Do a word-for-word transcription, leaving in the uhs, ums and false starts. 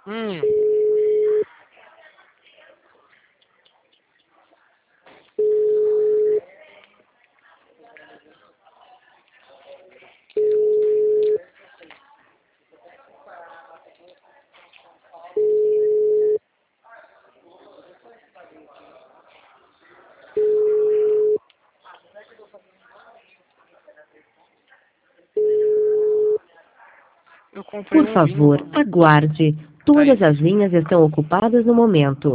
Hum. Eu comprei Por um vinho, favor, mano. aguarde. Tá aí. Todas as linhas estão ocupadas no momento.